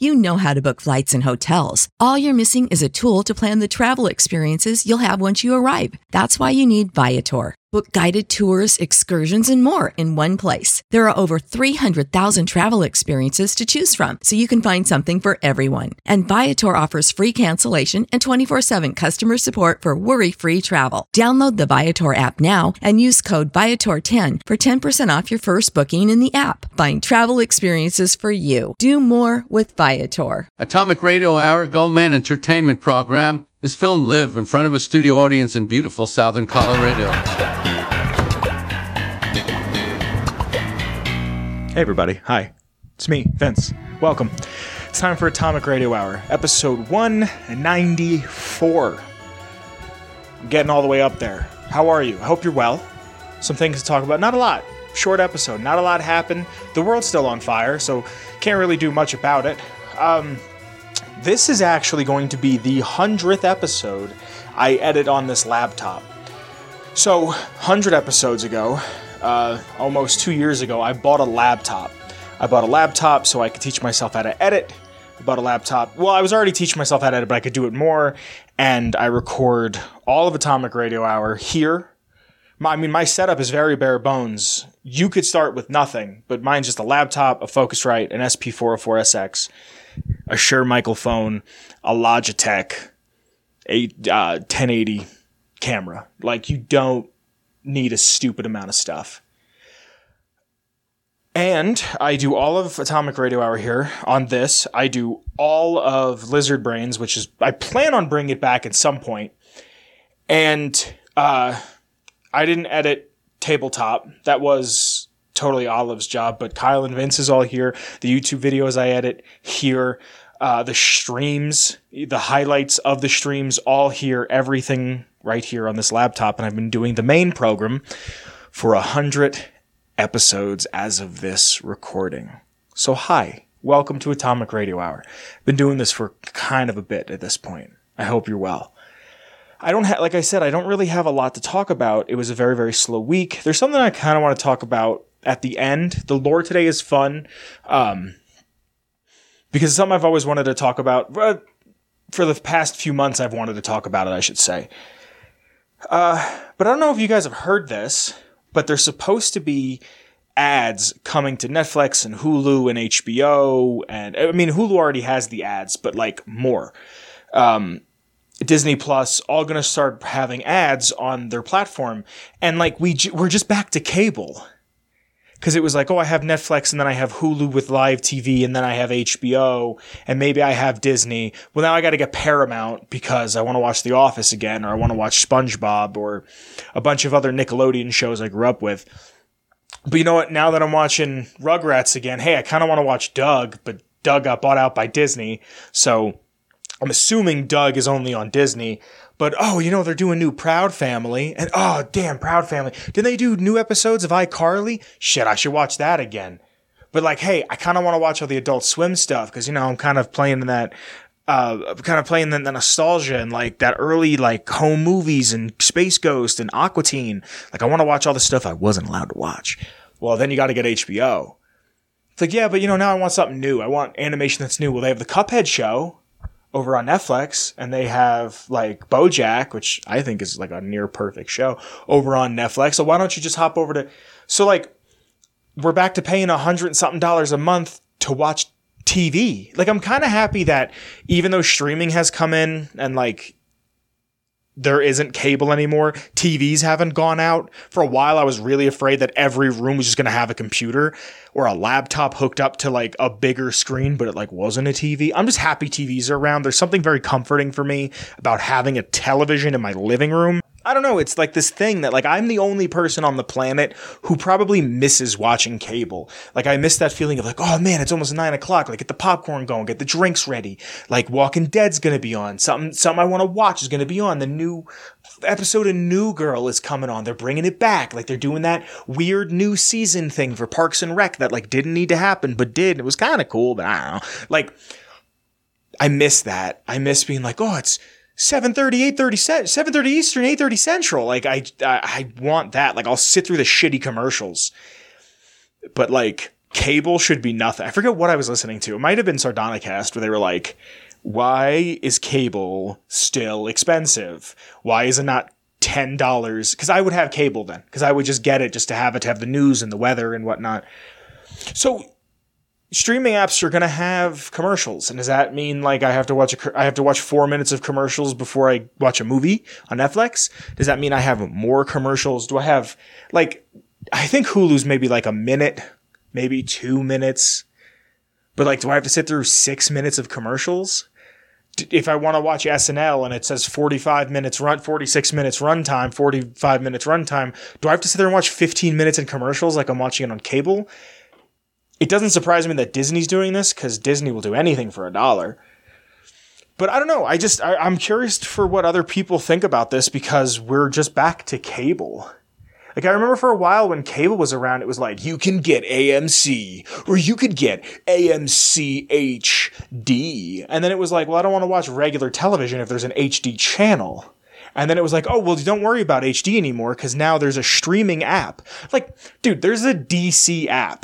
You know how to book flights and hotels. All you're missing is a tool to plan the travel experiences you'll have once you arrive. That's why you need Viator. Book guided tours, excursions, and more in one place. There are over 300,000 travel experiences to choose from, so you can find something for everyone. And Viator offers free cancellation and 24/7 customer support for worry-free travel. Download the Viator app now and use code Viator10 for 10% off your first booking in the app. Find travel experiences for you. Do more with Viator. Atomic Radio Hour Goldman Entertainment Program is filmed live in front of a studio audience in beautiful southern Colorado. Hey everybody, hi. It's me, Vince. Welcome. It's time for Atomic Radio Hour, episode 194. I'm getting all the way up there. How are you? I hope you're well. Some things to talk about. Not a lot. Short episode. Not a lot happened. The world's still on fire, so can't really do much about it. This is actually going to be the 100th episode I edit on this laptop. So, 100 episodes ago, almost 2 years ago, I bought a laptop. I bought a laptop so I could teach myself how to edit. I bought a laptop. Well, I was already teaching myself how to edit, but I could do it more. And I record all of Atomic Radio Hour here. My setup is very bare bones. You could start with nothing, but mine's just a laptop, a Focusrite, an SP404SX, a Shure microphone, a Logitech, a 1080 camera. Like, you don't need a stupid amount of stuff. And I do all of Atomic Radio Hour here on this. I do all of Lizard Brains, which is, I plan on bringing it back at some point. And I didn't edit Tabletop. That was totally Olive's job, but Kyle and Vince is all here. The YouTube videos I edit here. The streams, the highlights of the streams, all here. Everything right here on this laptop. And I've been doing the main program for 100 episodes as of this recording. So hi, welcome to Atomic Radio Hour. Been doing this for kind of a bit at this point. I hope you're well. Like I said, I don't really have a lot to talk about. It was a very, very slow week. There's something I kind of want to talk about at the end. The lore today is fun. Because it's something I've always wanted to talk about. For the past few months, I've wanted to talk about it, I should say. But I don't know if you guys have heard this, but there's supposed to be ads coming to Netflix and Hulu and HBO. And I mean, Hulu already has the ads, but like more. Disney Plus, all going to start having ads on their platform. And like, we're just back to cable. Because it was like, oh, I have Netflix, and then I have Hulu with live TV, and then I have HBO, and maybe I have Disney. Well, now I got to get Paramount because I want to watch The Office again, or I want to watch SpongeBob, or a bunch of other Nickelodeon shows I grew up with. But you know what? Now that I'm watching Rugrats again, hey, I kind of want to watch Doug, but Doug got bought out by Disney, so I'm assuming Doug is only on Disney. But, oh, you know, they're doing new Proud Family. And, oh, damn, Proud Family. Did they do new episodes of iCarly? Shit, I should watch that again. But, like, hey, I kind of want to watch all the Adult Swim stuff because, you know, I'm kind of playing in that, the nostalgia and, like, that early, like, home movies and Space Ghost and Aqua Teen. Like, I want to watch all the stuff I wasn't allowed to watch. Well, then you got to get HBO. It's like, yeah, but, you know, now I want something new. I want animation that's new. Well, they have the Cuphead show over on Netflix, and they have like BoJack, which I think is like a near perfect show, over on Netflix. So why don't you just hop over to, so like, we're back to paying $100 and something a month to watch TV. Like, I'm kind of happy that even though streaming has come in and like there isn't cable anymore, TVs haven't gone out. For a while, I was really afraid that every room was just going to have a computer or a laptop hooked up to like a bigger screen, but it like wasn't a TV. I'm just happy TVs are around. There's something very comforting for me about having a television in my living room. I don't know. It's like this thing that like I'm the only person on the planet who probably misses watching cable. Like I miss that feeling of like, oh man, it's almost 9 o'clock. Like get the popcorn going, get the drinks ready. Like Walking Dead's going to be on. Something I want to watch is going to be on. The new episode of New Girl is coming on. They're bringing it back. Like they're doing that weird new season thing for Parks and Rec that like didn't need to happen, but did. It was kind of cool, but I don't know. Like I miss that. I miss being like, oh, it's 7:30, 7:30 Eastern, 8:30 Central. Like I want that. Like I'll sit through the shitty commercials. But like cable should be nothing. I forget what I was listening to. It might have been Sardonicast where they were like, why is cable still expensive? Why is it not $10? Because I would have cable then. Because I would just get it just to have the news and the weather and whatnot. So streaming apps are going to have commercials. And does that mean like I have to watch 4 minutes of commercials before I watch a movie on Netflix? Does that mean I have more commercials? Do I have like, I think Hulu's maybe like a minute, maybe 2 minutes. But like, do I have to sit through 6 minutes of commercials? If I want to watch SNL and it says 46 minutes runtime, 45 minutes runtime, do I have to sit there and watch 15 minutes in commercials like I'm watching it on cable? It doesn't surprise me that Disney's doing this because Disney will do anything for $1. But I don't know. I'm curious for what other people think about this because we're just back to cable. Like, I remember for a while when cable was around, it was like, you can get AMC, or you could get AMC HD. And then it was like, well, I don't want to watch regular television if there's an HD channel. And then it was like, oh, well, don't worry about HD anymore, because now there's a streaming app. Like, dude, there's a DC app.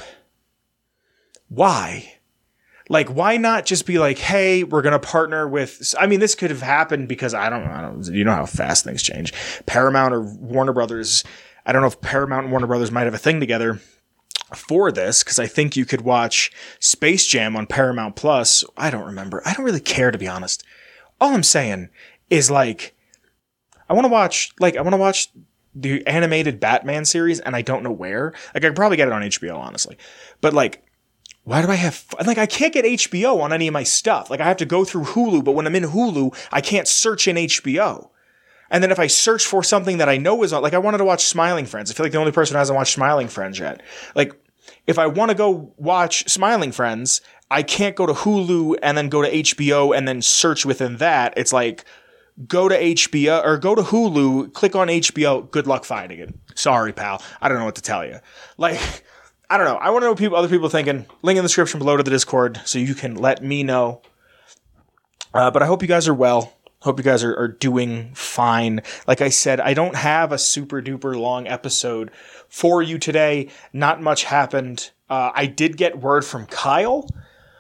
Why? Like, why not just be like, hey, we're going to partner with, I mean, this could have happened because I don't, you know how fast things change. Paramount or Warner Brothers, I don't know if Paramount and Warner Brothers might have a thing together for this, because I think you could watch Space Jam on Paramount Plus. I don't remember. I don't really care, to be honest. All I'm saying is, like, I want to watch the animated Batman series, and I don't know where. Like, I could probably get it on HBO, honestly. But, like, why do I have, like, I can't get HBO on any of my stuff. Like, I have to go through Hulu, but when I'm in Hulu, I can't search in HBO. And then if I search for something that I know is on, like, I wanted to watch Smiling Friends. I feel like the only person who hasn't watched Smiling Friends yet. Like, if I want to go watch Smiling Friends, I can't go to Hulu and then go to HBO and then search within that. It's like, go to HBO or go to Hulu, click on HBO. Good luck finding it. Sorry, pal. I don't know what to tell you. Like, I don't know. I want to know what other people are thinking. Link in the description below to the Discord so you can let me know. But I hope you guys are well. Hope you guys are doing fine. Like I said, I don't have a super duper long episode for you today. Not much happened. I did get word from Kyle.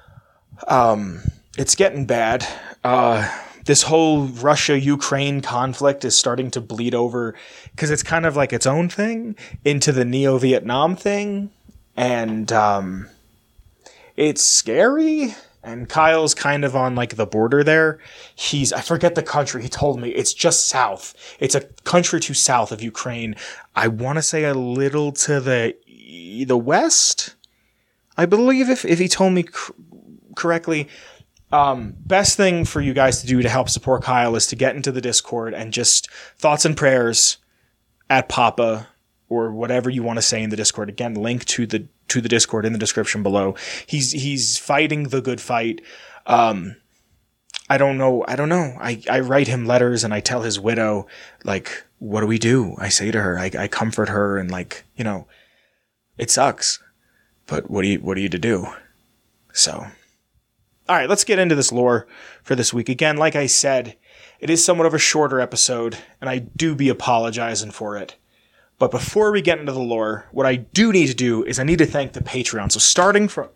It's getting bad. This whole Russia-Ukraine conflict is starting to bleed over because it's kind of like its own thing into the Neo-Vietnam thing. And it's scary. And Kyle's kind of on like the border there. I forget the country. He told me it's just south. It's a country to south of Ukraine. I want to say a little to the west, I believe, if he told me correctly. Best thing for you guys to do to help support Kyle is to get into the Discord and just thoughts and prayers at Papa or whatever you want to say in the Discord. Again, link to the Discord in the description below. He's fighting the good fight. I don't know. I write him letters and I tell his widow, like, what do we do? I say to her, I comfort her and, like, you know, it sucks, but what are you to do? So, all right, let's get into this lore for this week. Again, like I said, it is somewhat of a shorter episode and I do be apologizing for it. But before we get into the lore, what I do need to do is I need to thank the Patreon. So starting from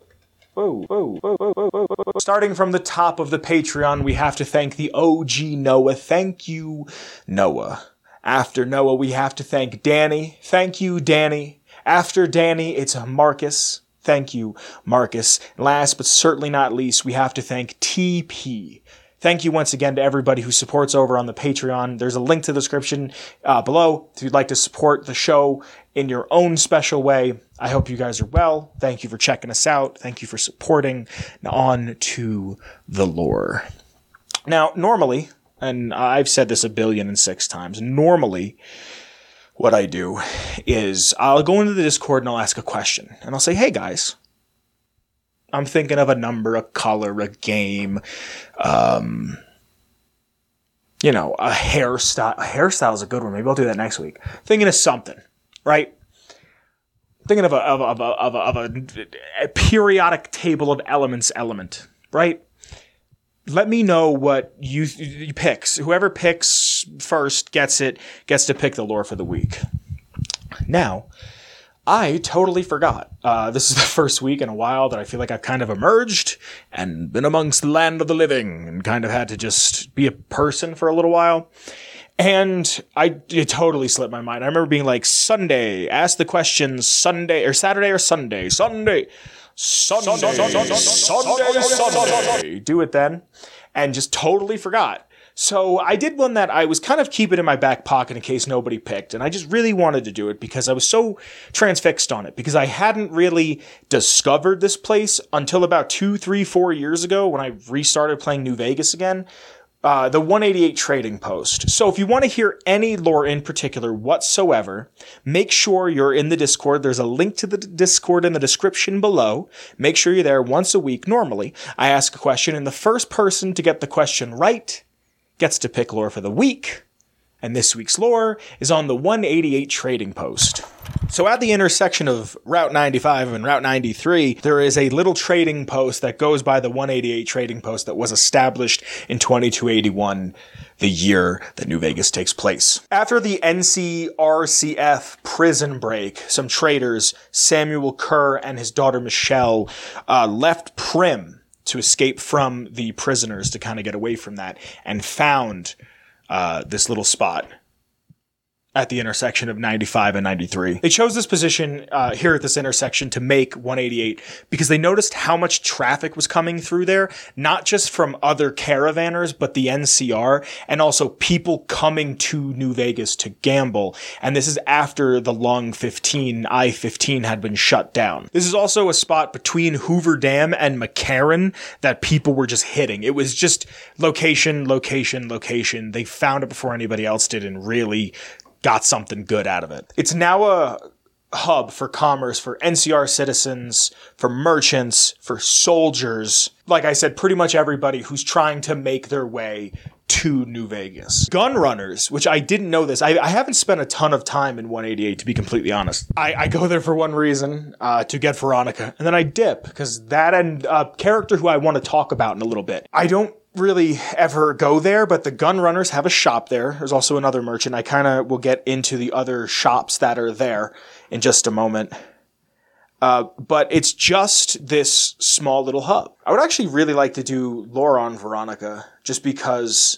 the top of the Patreon, we have to thank the OG Noah. Thank you, Noah. After Noah, we have to thank Danny. Thank you, Danny. After Danny, it's Marcus. Thank you, Marcus. Last but certainly not least, we have to thank TP. Thank you once again to everybody who supports over on the Patreon. There's a link to the description below if you'd like to support the show in your own special way. I hope you guys are well. Thank you for checking us out. Thank you for supporting. Now on to the lore. Now, normally, and I've said this 1,000,006,000 times, normally what I do is I'll go into the Discord and I'll ask a question. And I'll say, hey guys, I'm thinking of a number, a color, a game, you know, a hairstyle. A hairstyle is a good one. Maybe I'll do that next week. Thinking of something, right? Thinking of a periodic table of elements element, right? Let me know what you picks. Whoever picks first gets to pick the lore for the week. Now, I totally forgot. This is the first week in a while that I feel like I've kind of emerged and been amongst the land of the living and kind of had to just be a person for a little while. And it totally slipped my mind. I remember being like, Sunday, ask the questions Sunday or Saturday or Sunday. Do it then. And just totally forgot. So I did one that I was kind of keeping in my back pocket in case nobody picked. And I just really wanted to do it because I was so transfixed on it. Because I hadn't really discovered this place until about 2, 3, 4 years ago when I restarted playing New Vegas again. The 188 Trading Post. So if you want to hear any lore in particular whatsoever, make sure you're in the Discord. There's a link to the Discord in the description below. Make sure you're there once a week. Normally, I ask a question, and the first person to get the question right gets to pick lore for the week. And this week's lore is on the 188 Trading Post. So at the intersection of Route 95 and Route 93, there is a little trading post that goes by the 188 Trading Post that was established in 2281, the year that New Vegas takes place. After the NCRCF prison break, some traders, Samuel Kerr and his daughter Michelle, left Primm to escape from the prisoners to kind of get away from that and found this little spot at the intersection of 95 and 93. They chose this position here at this intersection to make 188 because they noticed how much traffic was coming through there, not just from other caravanners, but the NCR, and also people coming to New Vegas to gamble. And this is after the Long 15, I-15 had been shut down. This is also a spot between Hoover Dam and McCarran that people were just hitting. It was just location, location, location. They found it before anybody else did and really got something good out of it. It's now a hub for commerce for NCR citizens, for merchants, for soldiers. Like I said, pretty much everybody who's trying to make their way to New Vegas. Gun runners, which I didn't know this. I haven't spent a ton of time in 188, to be completely honest. I go there for one reason, to get Veronica. And then I dip, because that and a character who I want to talk about in a little bit. I don't really ever go there, but the gun runners have a shop there. There's also another merchant. I kind of will get into the other shops that are there in just a moment. But it's just this small little hub. I would actually really like to do lore on Veronica, just because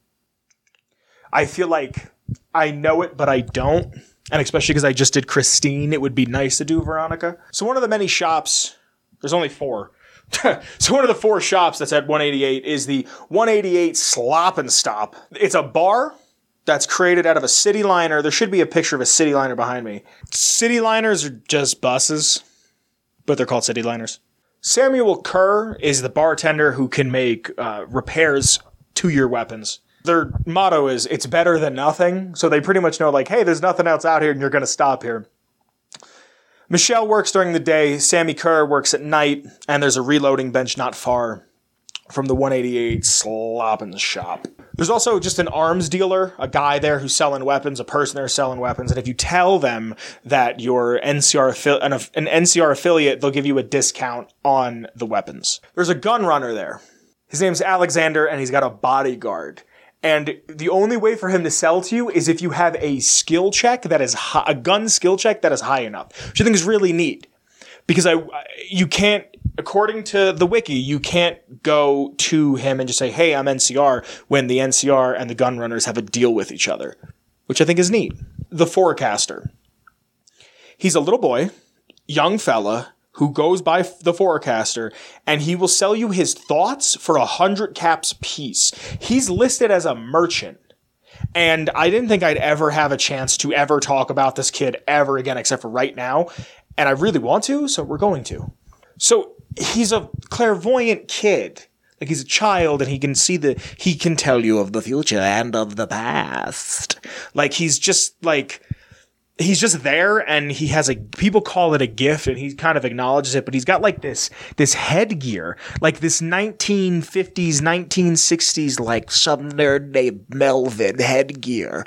I feel like I know it, but I don't. And especially because I just did Christine, it would be nice to do Veronica. So one of the many shops, there's only 4. So one of the 4 shops that's at 188 is the 188 Slop and Stop. It's a bar that's created out of a city liner. There should be a picture of a city liner behind me. City liners are just buses, but they're called city liners. Samuel Kerr is the bartender who can make repairs to your weapons. Their motto is, it's better than nothing. So they pretty much know, like, hey, there's nothing else out here and you're going to stop here. Michelle works during the day, Sammy Kerr works at night, and there's a reloading bench not far from the 188 Slop and Shop. There's also just an arms dealer, a guy there who's selling weapons, a person there selling weapons, and if you tell them that you're an NCR affiliate, they'll give you a discount on the weapons. There's a gun runner there. His name's Alexander, and he's got a bodyguard. And the only way for him to sell to you is if you have a skill check that is a gun skill check that is high enough, which I think is really neat. Because you can't, according to the wiki, you can't go to him and just say, hey, I'm NCR, when the NCR and the gun runners have a deal with each other, which I think is neat. The Forecaster. He's a little boy, young fella, who goes by the Forecaster, and he will sell you his thoughts for 100 caps apiece. He's listed as a merchant, and I didn't think I'd ever have a chance to ever talk about this kid ever again, except for right now, and I really want to, so we're going to. So he's a clairvoyant kid. Like, he's a child, and he can tell you of the future and of the past. Like, he's just there, and he has people call it a gift, and he kind of acknowledges it, but he's got like this headgear, like this 1950s, 1960s, like some nerd named Melvin headgear.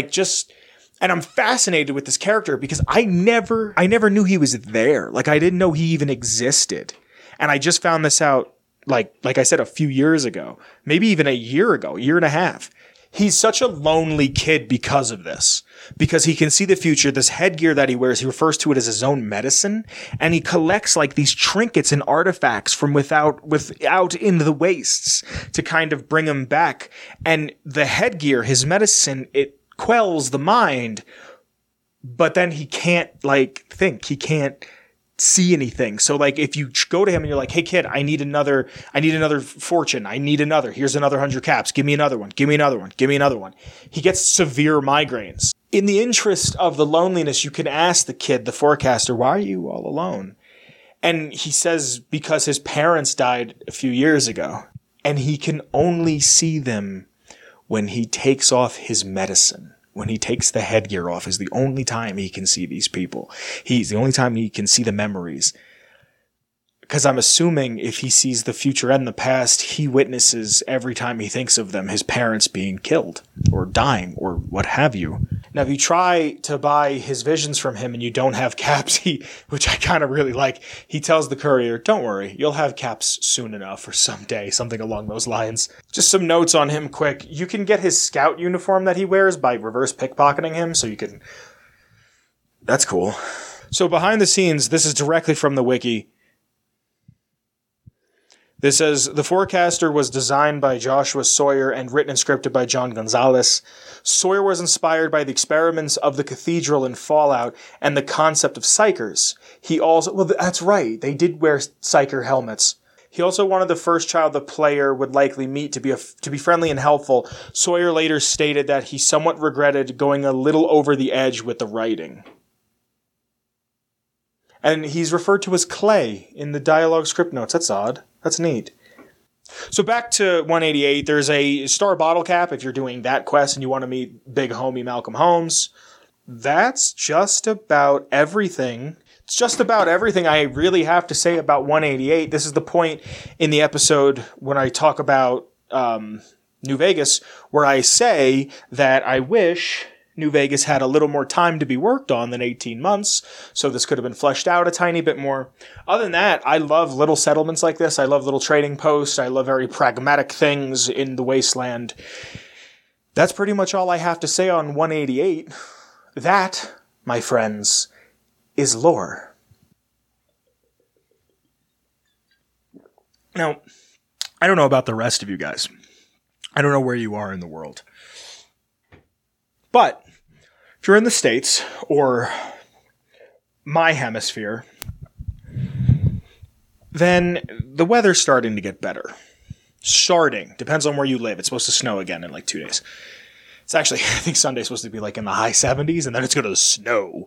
And I'm fascinated with this character because I never knew he was there. Like, I didn't know he even existed. And I just found this out, like I said, a few years ago, maybe even a year and a half. He's such a lonely kid because of this. because he can see the future. This headgear that he wears, he refers to it as his own medicine, and he collects like these trinkets and artifacts from without in the wastes to kind of bring him back. And the headgear, his medicine, it quells the mind, but then he can't like think. He can't see anything. So like if you go to him and you're like, hey kid, I need another fortune. Here's another 100 caps. Give me another one. Give me another one. Give me another one. He gets severe migraines. In the interest of the loneliness, you can ask the kid, the forecaster, why are you all alone? And he says because his parents died a few years ago and he can only see them when he takes off his medicine. When he takes the headgear off is the only time he can see these people. He's the only time he can see the memories. Because I'm assuming if he sees the future and the past, he witnesses every time he thinks of them, his parents being killed or dying or what have you. Now, if you try to buy his visions from him and you don't have caps, which I kind of really like, he tells the courier, don't worry, you'll have caps soon enough or someday, something along those lines. Just some notes on him quick. You can get his scout uniform that he wears by reverse pickpocketing him, so you can... That's cool. So behind the scenes, this is directly from the wiki. This says, the forecaster was designed by Joshua Sawyer and written and scripted by John Gonzalez. Sawyer was inspired by the experiments of the cathedral in Fallout and the concept of psychers. He also, well, that's right, they did wear psycher helmets. He also wanted the first child the player would likely meet to be friendly and helpful. Sawyer later stated that he somewhat regretted going a little over the edge with the writing. And he's referred to as Clay in the dialogue script notes. That's odd. That's neat. So back to 188, there's a star bottle cap if you're doing that quest and you want to meet big homie Malcolm Holmes. That's just about everything. It's just about everything I really have to say about 188. This is the point in the episode when I talk about New Vegas where I say that I wish New Vegas had a little more time to be worked on than 18 months, so this could have been fleshed out a tiny bit more. Other than that, I love little settlements like this. I love little trading posts. I love very pragmatic things in the wasteland. That's pretty much all I have to say on 188. That, my friends, is lore. Now, I don't know about the rest of you guys. I don't know where you are in the world. But if you're in the States or my hemisphere, then the weather's starting to get better. Starting. Depends on where you live. It's supposed to snow again in like 2 days. It's actually, I think Sunday's supposed to be like in the high 70s and then it's going to snow.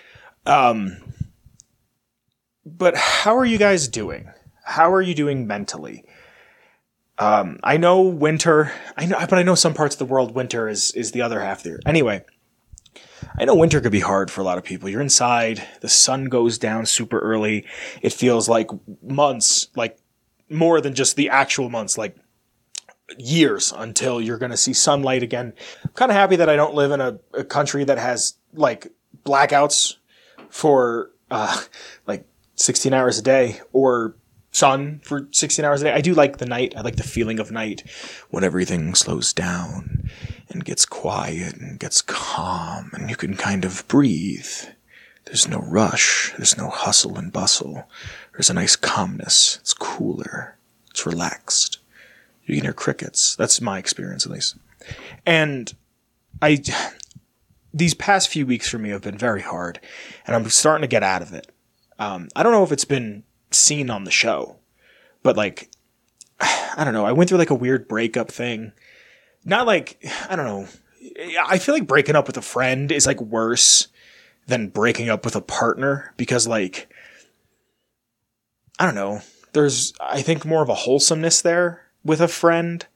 But how are you guys doing? How are you doing mentally? I know winter, but I know some parts of the world, winter is the other half there. Anyway, I know winter could be hard for a lot of people. You're inside, the sun goes down super early. It feels like months, like more than just the actual months, like years until you're going to see sunlight again. I'm kind of happy that I don't live in a country that has like blackouts for, like 16 hours a day or sun for 16 hours a day. I do like the night. I like the feeling of night when everything slows down and gets quiet and gets calm and you can kind of breathe. There's no rush. There's no hustle and bustle. There's a nice calmness. It's cooler. It's relaxed. You can hear crickets. That's my experience at least. And these past few weeks for me have been very hard and I'm starting to get out of it. I don't know if it's been seen on the show, but like, I don't know. I went through like a weird breakup thing. Not like, I don't know. I feel like breaking up with a friend is like worse than breaking up with a partner because like, I don't know. There's, I think more of a wholesomeness there with a friend.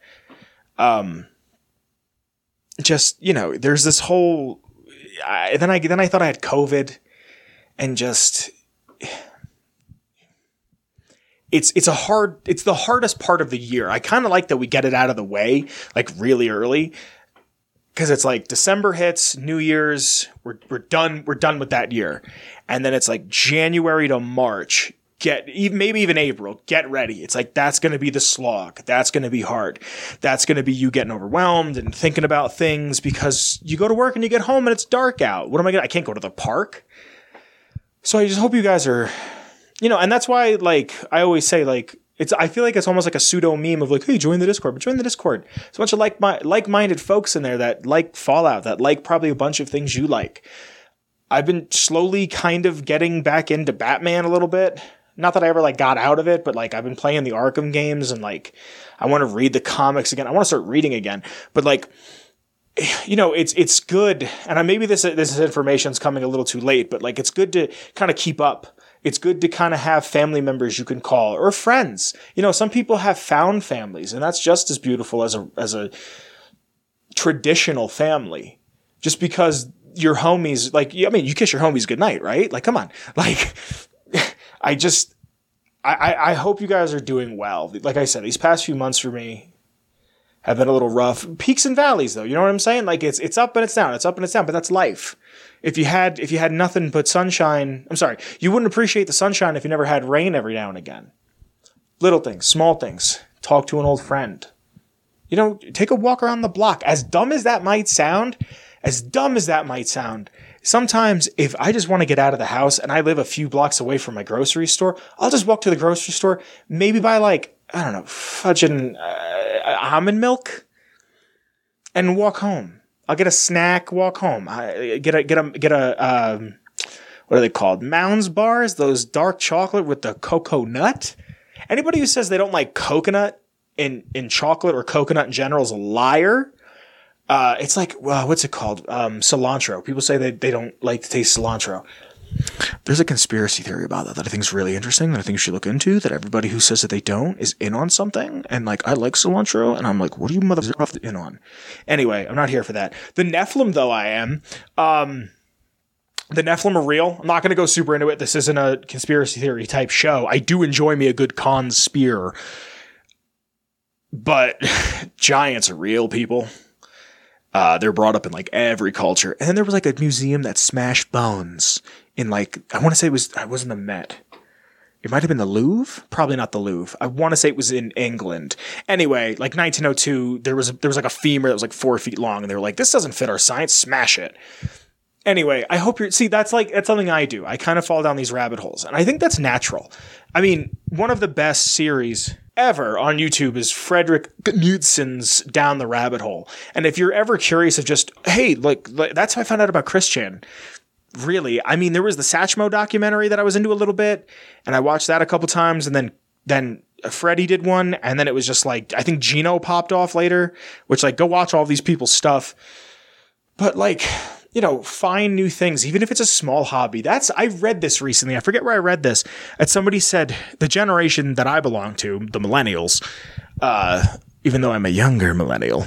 Just, you know, there's this whole, then I thought I had COVID and just, It's the hardest part of the year. I kind of like that we get it out of the way, like really early. Cause it's like December hits, New Year's, we're done with that year. And then it's like January to March maybe even April, get ready. It's like, that's going to be the slog. That's going to be hard. That's going to be you getting overwhelmed and thinking about things because you go to work and you get home and it's dark out. What am I going to, I can't go to the park. So I just hope you guys are, and that's why, like, I always say, like, I feel like it's almost like a pseudo meme of like, hey, join the Discord, but join the Discord. There's a bunch of like-minded folks in there that like Fallout, that like probably a bunch of things you like. I've been slowly kind of getting back into Batman a little bit. Not that I ever like got out of it, but like I've been playing the Arkham games and like I want to read the comics again. I want to start reading again. But like, it's good. And maybe this information's coming a little too late, but like it's good to kind of keep up. It's good to kind of have family members you can call or friends. Some people have found families, and that's just as beautiful as a traditional family. Just because your homies, like, you kiss your homies goodnight, right? Like, come on. Like, I hope you guys are doing well. Like I said, these past few months for me have been a little rough. Peaks and valleys, though. You know what I'm saying? Like, it's up and it's down. It's up and it's down, but that's life. If you had nothing but sunshine, I'm sorry, you wouldn't appreciate the sunshine if you never had rain every now and again. Little things, small things. Talk to an old friend. Take a walk around the block. As dumb as that might sound, sometimes if I just want to get out of the house and I live a few blocks away from my grocery store, I'll just walk to the grocery store, maybe buy like, I don't know, fudging almond milk and walk home. I'll get a snack, walk home. I get a what are they called? Mounds bars, those dark chocolate with the cocoa nut. Anybody who says they don't like coconut in chocolate or coconut in general is a liar. It's like, well, what's it called? Cilantro. People say they don't like to taste cilantro. There's a conspiracy theory about that I think is really interesting, that I think you should look into, that everybody who says that they don't is in on something. And like, I like cilantro, and I'm like, what are you motherfuckers in on? Anyway, I'm not here for that. The Nephilim, though, I am. The Nephilim are real. I'm not going to go super into it. This isn't a conspiracy theory type show. I do enjoy me a good conspire. But giants are real, people. They're brought up in like every culture. And then there was like a museum that smashed bones in like, I want to say it wasn't the Met. It might have been the Louvre. Probably not the Louvre. I want to say it was in England. Anyway, like 1902, there was like a femur that was like 4 feet long, and they were like, this doesn't fit our science. Smash it. Anyway, I hope that's something I do. I kind of fall down these rabbit holes, and I think that's natural. I mean, one of the best series ever on YouTube is Frederick Knudson's Down the Rabbit Hole. And if you're ever curious of just, hey, like that's how I found out about Chris Chan. Really, I mean, there was the Satchmo documentary that I was into a little bit, and I watched that a couple times, and then Freddie did one, and then it was just like, I think Gino popped off later, which like, go watch all these people's stuff. But like, find new things, even if it's a small hobby. I read this recently. I forget where I read this. And somebody said the generation that I belong to, the millennials, even though I'm a younger millennial.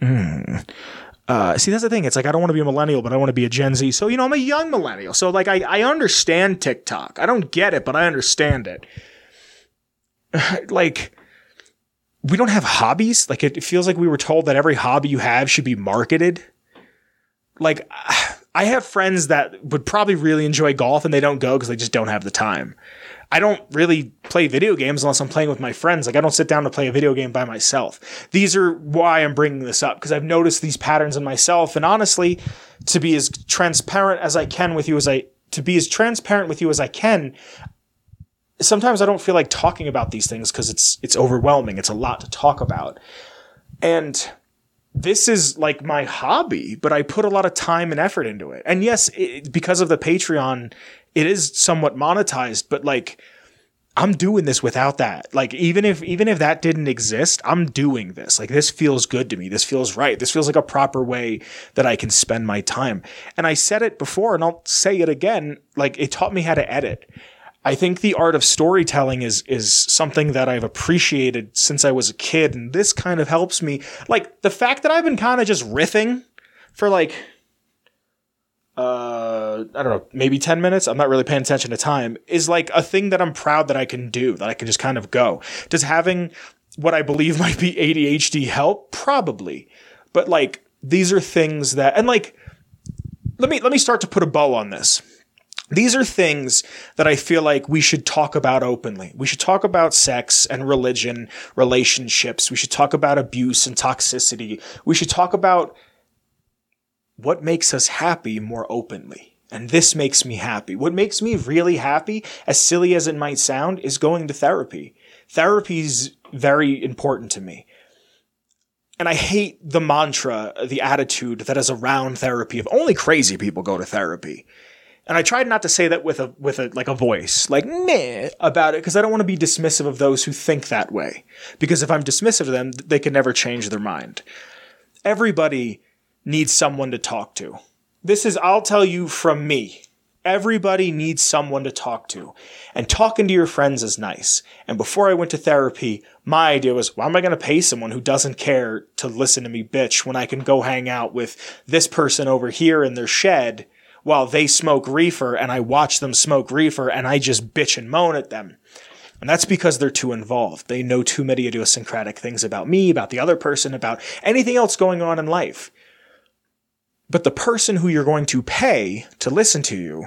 See, that's the thing. It's like, I don't want to be a millennial, but I want to be a Gen Z. So, I'm a young millennial. So like, I understand TikTok. I don't get it, but I understand it. Like, we don't have hobbies. Like, it feels like we were told that every hobby you have should be marketed. Like, I have friends that would probably really enjoy golf and they don't go because they just don't have the time. I don't really play video games unless I'm playing with my friends. Like, I don't sit down to play a video game by myself. These are why I'm bringing this up, because I've noticed these patterns in myself. And honestly, to be as transparent with you as I can, sometimes I don't feel like talking about these things because it's overwhelming. It's a lot to talk about. And this is like my hobby, but I put a lot of time and effort into it. And yes, because of the Patreon, it is somewhat monetized, but like, I'm doing this without that. Like, even if that didn't exist, I'm doing this. Like, this feels good to me. This feels right. This feels like a proper way that I can spend my time. And I said it before, and I'll say it again. Like, it taught me how to edit. I think the art of storytelling is something that I've appreciated since I was a kid. And this kind of helps me. Like, the fact that I've been kind of just riffing for like, I don't know, maybe 10 minutes. I'm not really paying attention to time, is like a thing that I'm proud that I can do, that I can just kind of go. Does having what I believe might be ADHD help? Probably. But like, these are things that, and like, let me start to put a bow on this. These are things that I feel like we should talk about openly. We should talk about sex and religion, relationships. We should talk about abuse and toxicity. We should talk about what makes us happy more openly. And this makes me happy. What makes me really happy, as silly as it might sound, is going to therapy. Therapy's very important to me. And I hate the mantra, the attitude that is around therapy of only crazy people go to therapy. And I tried not to say that with a voice, like meh about it, because I don't want to be dismissive of those who think that way. Because if I'm dismissive of them, they can never change their mind. Everybody needs someone to talk to. I'll tell you from me. Everybody needs someone to talk to. And talking to your friends is nice. And before I went to therapy, my idea was, why am I going to pay someone who doesn't care to listen to me bitch when I can go hang out with this person over here in their shed while they smoke reefer and I watch them smoke reefer and I just bitch and moan at them. And that's because they're too involved. They know too many idiosyncratic things about me, about the other person, about anything else going on in life. But the person who you're going to pay to listen to you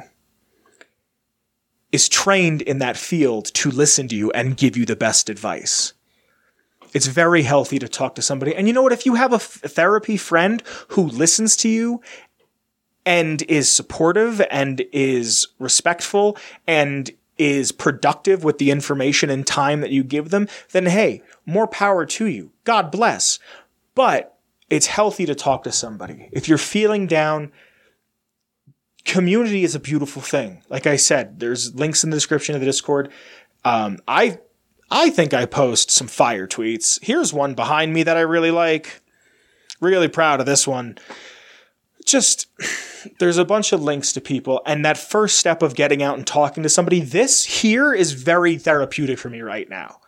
is trained in that field to listen to you and give you the best advice. It's very healthy to talk to somebody. And you know what? If you have a therapy friend who listens to you and is supportive and is respectful and is productive with the information and time that you give them, then hey, more power to you. God bless. But it's healthy to talk to somebody. If you're feeling down, community is a beautiful thing. Like I said, there's links in the description of the Discord. I think I post some fire tweets. Here's one behind me that I really like. Really proud of this one. There's a bunch of links to people, and that first step of getting out and talking to somebody, this here is very therapeutic for me right now.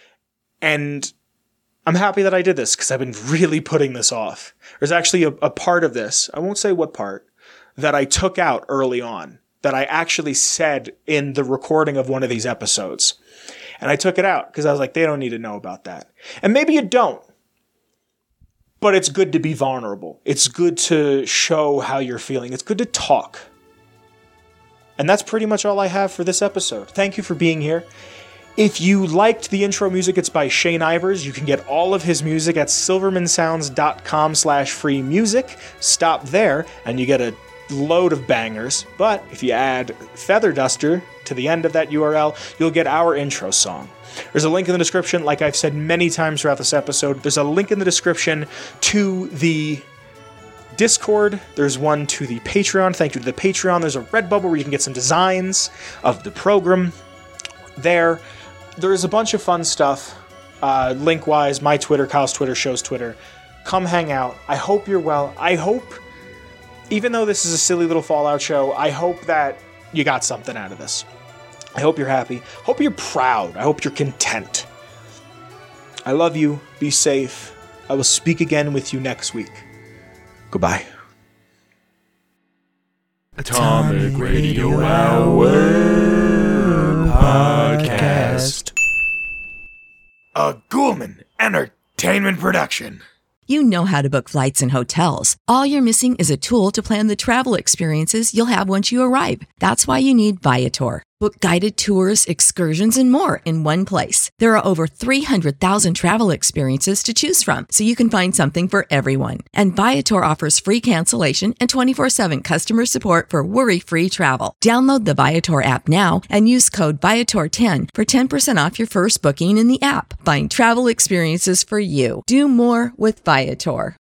And I'm happy that I did this because I've been really putting this off. There's actually a part of this, I won't say what part, that I took out early on, that I actually said in the recording of one of these episodes. And I took it out because I was like, they don't need to know about that. And maybe you don't. But it's good to be vulnerable. It's good to show how you're feeling. It's good to talk. And that's pretty much all I have for this episode. Thank you for being here. If you liked the intro music, it's by Shane Ivers. You can get all of his music at silvermansounds.com/free music. Stop there and you get a load of bangers. But if you add Feather Duster to the end of that URL, you'll get our intro song. There's a link in the description, like I've said many times throughout this episode. There's a link in the description to the Discord. There's one to the Patreon. Thank you to the Patreon. There's a Redbubble where you can get some designs of the program there. There's a bunch of fun stuff, link-wise, my Twitter, Kyle's Twitter, show's Twitter. Come hang out. I hope you're well. I hope, even though this is a silly little Fallout show, I hope that you got something out of this. I hope you're happy. Hope you're proud. I hope you're content. I love you. Be safe. I will speak again with you next week. Goodbye. Atomic Radio Hour Podcast. A Ghoulman Entertainment production. You know how to book flights and hotels. All you're missing is a tool to plan the travel experiences you'll have once you arrive. That's why you need Viator. Book guided tours, excursions, and more in one place. There are over 300,000 travel experiences to choose from, so you can find something for everyone. And Viator offers free cancellation and 24/7 customer support for worry-free travel. Download the Viator app now and use code Viator10 for 10% off your first booking in the app. Find travel experiences for you. Do more with Viator.